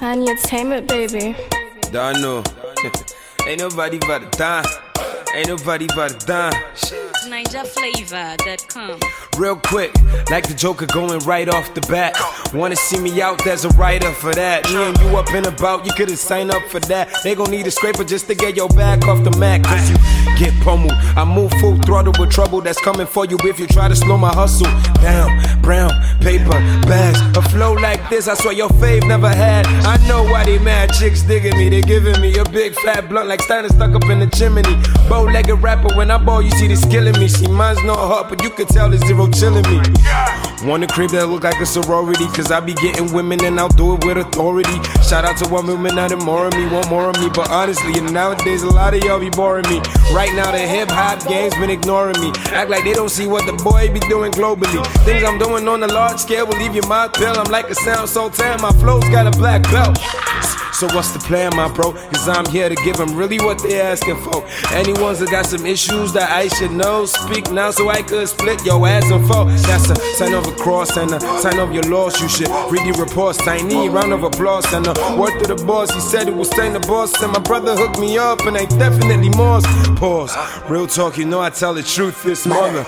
Entertainment, baby. Don't know. Ain't nobody but a dime. Ain't nobody but a dime. NigerFlavor.com. Real quick, like the Joker going right off the bat. Wanna see me out, there's a writer for that. Me and you up and about, you couldn't sign up for that. They gon' need a scraper just to get your back off the mat. Cause you get pummeled. I move full throttle with trouble that's coming for you if you try to slow my hustle down. Brown, paper, bags, a flow like this, I swear your fave never had. I know why they mad, chicks digging me. They giving me a big fat blunt like Steiner stuck up in the chimney. Bow-legged rapper, when I ball, you see this killing me. See, mine's not hot, but you can tell there's zero chilling me. Want a crib that look like a sorority, cause I be getting women and I'll do it with authority. Shout out to one woman out of more of me, want more of me. But honestly, nowadays a lot of y'all be boring me. Right now the hip-hop game's been ignoring me. Act like they don't see what the boy be doing globally. Things I'm doing on a large scale will leave your mouth pill. I'm like a sound sultan, my flow's got a black belt. So what's the plan, my bro? Cause I'm here to give them really what they asking for. Anyone's that got some issues that I should know, speak now so I could split your ass in four. That's a sign of a cross and a sign of your loss. You should read the reports. Tiny round of applause and a word to the boss. He said it was staying the boss, and my brother hooked me up, and I definitely Moss. Pause. Real talk, you know I tell the truth. This mother.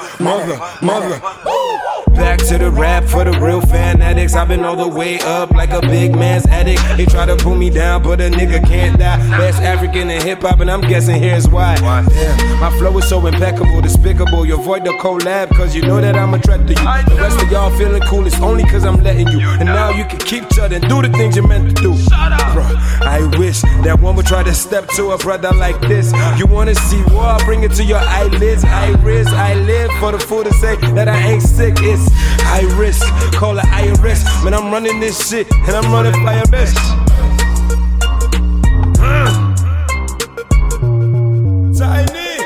Back to the rap for the real fanatics. I've been all the way up like a big man's addict. They try to pull me down, but a nigga can't die. Best African in hip-hop, and I'm guessing here's why. Yeah, my flow is so impeccable, despicable. You avoid the collab, cause you know that I'm a threat to you. The rest of y'all feeling cool, it's only cause I'm letting you. And now you can keep shutting, do the things you're meant to do. Bruh, I wish that one would try to step to a brother like this. You wanna see war, I'll bring it to your eyelids. I live for the fool to say that I ain't sick. It's high risk, call it IRS. Man, I'm running this shit, and I'm running fire best. Tiny,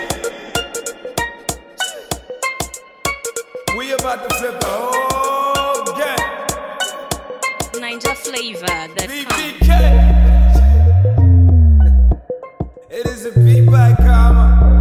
we about to flip the whole game. NigerFlavor.com. BBK. It is a beat by Karma.